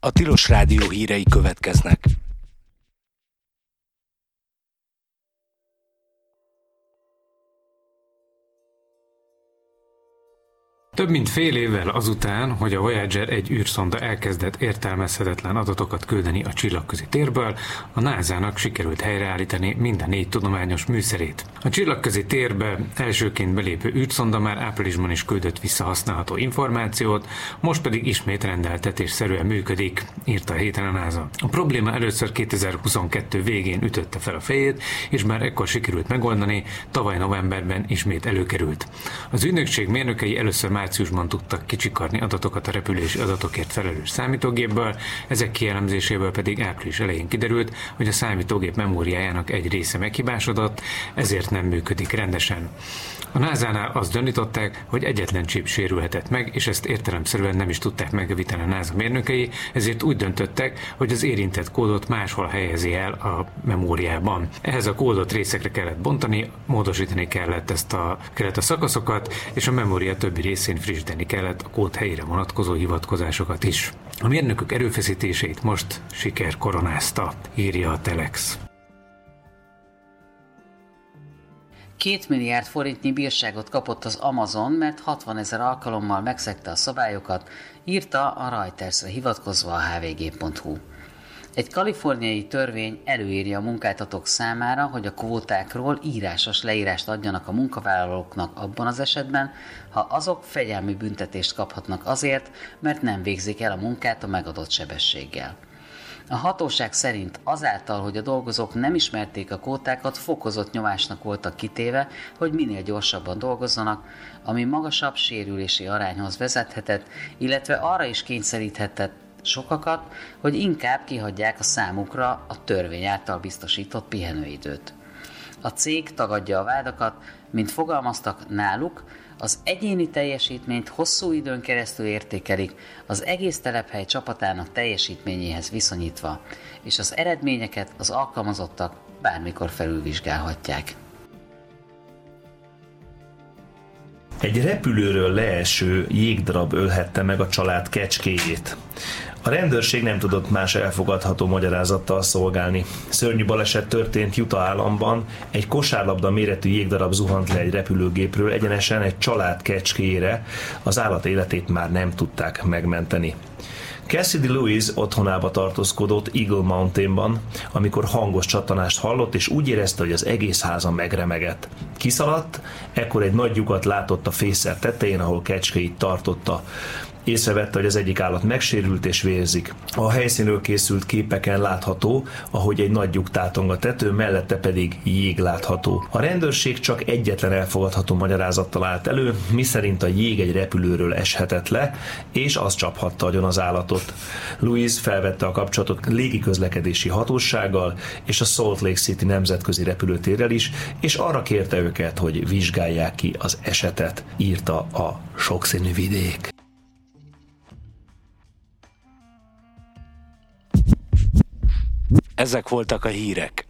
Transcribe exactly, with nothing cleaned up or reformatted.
A Tilos Rádió hírei következnek. Több mint fél évvel azután, hogy a Voyager egy űrszonda elkezdett értelmezhetetlen adatokat küldeni a csillagközi térből, a nászának sikerült helyreállítani minden négy tudományos műszerét. A csillagközi térbe elsőként belépő űrszonda már áprilisban is küldött vissza használható információt, most pedig ismét rendeltetésszerűen működik, írta a héten a NASA. A probléma először kétezer-huszonkettő végén ütötte fel a fejét, és már ekkor sikerült megoldani, tavaly novemberben ismét előkerült. Az ügynökség mérnökei először márciusban tudtak kicsikarni adatokat a repülési adatokért felelős számítógépből, ezek kielemzéséből pedig április elején kiderült, hogy a számítógép memóriájának egy része meghibásodott, ezért nem működik rendesen. A násánál azt gyanították, hogy egyetlen csip sérülhetett meg, és ezt értelemszerűen nem is tudták megjavítani a NASA mérnökei, ezért úgy döntöttek, hogy az érintett kódot máshol helyezi el a memóriában. Ehhez a kódot részekre kellett bontani, módosítani kellett ezt a, kellett a szakaszokat, és a memória többi részén frissíteni kellett a kód helyére vonatkozó hivatkozásokat is. A mérnökök erőfeszítéseit most siker koronázta, írja a Telex. Két milliárd forintnyi bírságot kapott az Amazon, mert hatvanezer alkalommal megszegte a szabályokat, írta a Reutersre hivatkozva a há vé gé pont hú. Egy kaliforniai törvény előírja a munkáltatók számára, hogy a kvótákról írásos leírást adjanak a munkavállalóknak abban az esetben, ha azok fegyelmi büntetést kaphatnak azért, mert nem végzik el a munkát a megadott sebességgel. A hatóság szerint azáltal, hogy a dolgozók nem ismerték a kvótákat, fokozott nyomásnak voltak kitéve, hogy minél gyorsabban dolgozzanak, ami magasabb sérülési arányhoz vezethetett, illetve arra is kényszeríthetett sokakat, hogy inkább kihagyják a számukra a törvény által biztosított pihenőidőt. A cég tagadja a vádakat, mint fogalmaztak náluk, az egyéni teljesítményt hosszú időn keresztül értékelik, az egész telephely csapatának teljesítményéhez viszonyítva, és az eredményeket az alkalmazottak bármikor felülvizsgálhatják. Egy repülőről leeső jégdarab ölhette meg a család kecskéjét. A rendőrség nem tudott más elfogadható magyarázattal szolgálni. Szörnyű baleset történt Utah államban, egy kosárlabda méretű jégdarab zuhant le egy repülőgépről egyenesen egy család kecskéjére, az állat életét már nem tudták megmenteni. Cassidy Lewis otthonába tartózkodott Eagle Mountainban, amikor hangos csattanást hallott, és úgy érezte, hogy az egész háza megremegett. Kiszaladt, ekkor egy nagy lyukat látott a fészer tetején, ahol kecskéit tartotta. Észrevette, hogy az egyik állat megsérült és vérzik. A helyszínről készült képeken látható, ahogy egy nagy lyuk tátong a tető, mellette pedig jég látható. A rendőrség csak egyetlen elfogadható magyarázattal állt elő, miszerint a jég egy repülőről eshetett le, és az csaphatta agyon az állatot. Louis felvette a kapcsolatot légiközlekedési hatósággal és a Salt Lake City nemzetközi repülőtérrel is, és arra kérte őket, hogy vizsgálják ki az esetet, írta a sokszínű vidék. Ezek voltak a hírek.